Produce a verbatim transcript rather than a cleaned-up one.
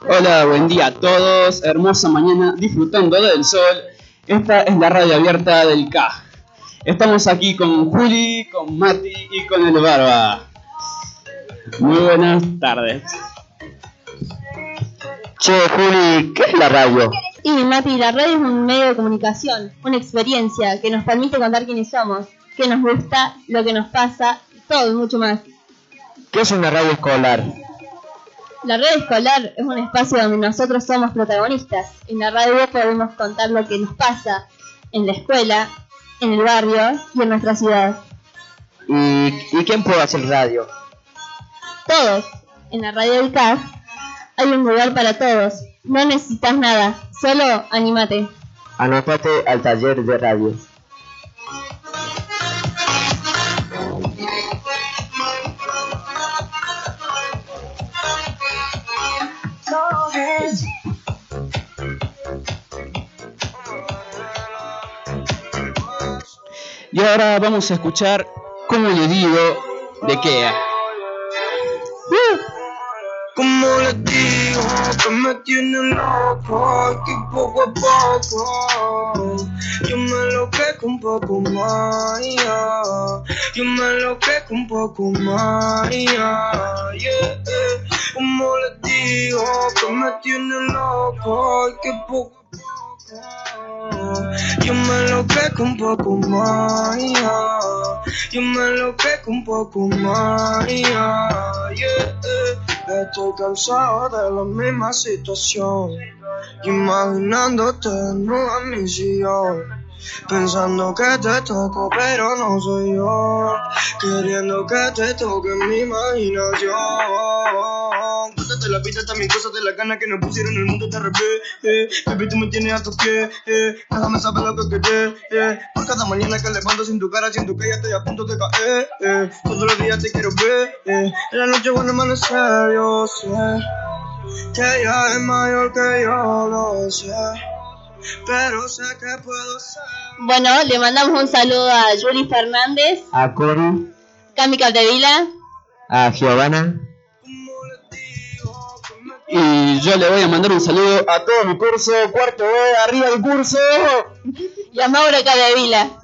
Hola, buen día a todos. Hermosa mañana disfrutando del sol. Esta es la radio abierta del C A G. Estamos aquí con Juli, con Mati y con el Barba. Muy buenas tardes. Che, Juli, ¿qué es la radio? Y Mati, la radio es un medio de comunicación, una experiencia que nos permite contar quiénes somos, qué nos gusta, lo que nos pasa, todo y mucho más. ¿Qué es una radio escolar? La radio escolar es un espacio donde nosotros somos protagonistas. En la radio podemos contar lo que nos pasa en la escuela, en el barrio y en nuestra ciudad. ¿Y, ¿y quién puede hacer radio? Todos. En la radio del C A G hay un lugar para todos. No necesitas nada, solo anímate. Anótate al taller de radio. Y ahora vamos a escuchar Como le digo de Kea. Como les digo que me tienen loco, que poco a poco yo me enloquezco un poco más, yeah. Yo me enloquezco un poco más, yeah, yeah. Como les digo que me tienen loco, que poco a poco yo me enloquezco un poco más, yeah. Yo me enloquezco un poco más, yeah, yeah. Estoy cansado de la misma situación, imaginándote desnuda en mi sillón, pensando que te toco pero no soy yo, queriendo que te toque mi imaginación. Cuéntate la vida, también cosas de la gana que nos pusieron el mundo de revés, eh. Baby, tú me tienes a tus pies, eh. Déjame saber lo que querés, eh. Por cada mañana que levanto sin tu cara, siento que ya estoy a punto de caer, eh. Todos los días te quiero ver, eh. En la noche cuando amanecer yo sé que ella es mayor que yo, lo sé, pero sé que puedo ser. Bueno, le mandamos un saludo a Yuri Fernández, A Cori, Cami Capdevila, a Giovanna. Y yo le voy a mandar un saludo a todo mi curso, cuarto B, arriba del curso. y a Mauro Capdevila.